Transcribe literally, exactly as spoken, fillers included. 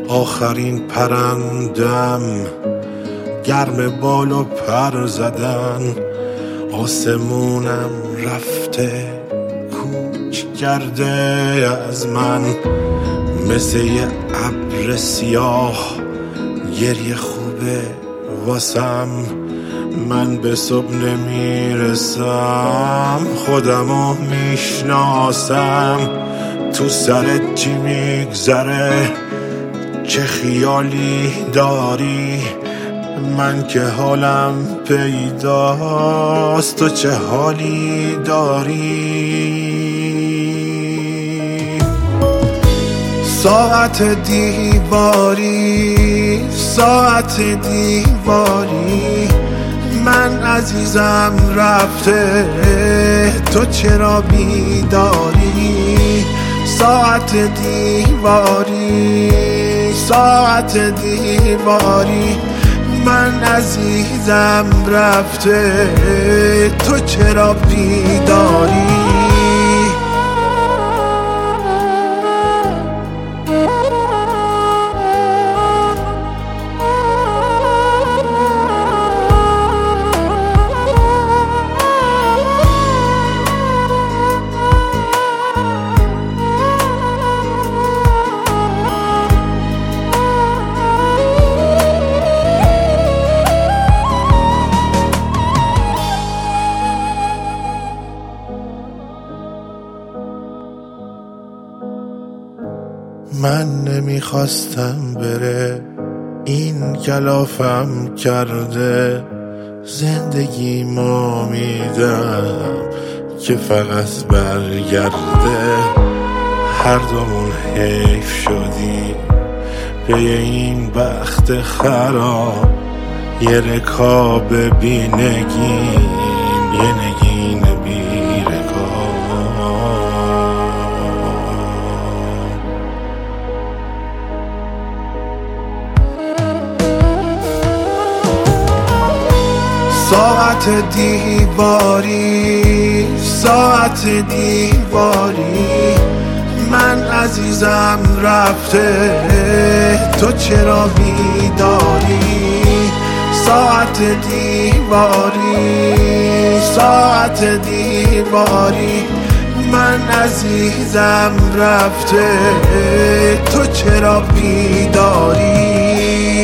آخرین پرندم گرم بال و پر زدن، آسمونم رفته کوچ کرده از من، مثل یه ابر سیاه گریه خوبه واسم. من به صبح نمیرسم، خودمو میشناسم، تو سرت چی میگذره، چه خیالی داری، من که حالم پیداست، تو چه حالی داری. ساعت دیواری، ساعت دیواری، من عزیزم رفته، تو چرا بیداری. ساعت دیواری، ساعت دیواری، من عزیزم رفته، تو چرا بیداری. من نمیخواستم بره، این کلافم کرده، زندگیمو میدم که فقط برگرده. هر دومون حیف شدی به این بخت خراب، یه رکاب بی نگین، یه نگین بی رکاب. ساعت دیواری، ساعت دیواری، من عزیزم رفته، تو چرا بیداری. ساعت دیواری، ساعت دیواری، من عزیزم رفته، تو چرا بیداری.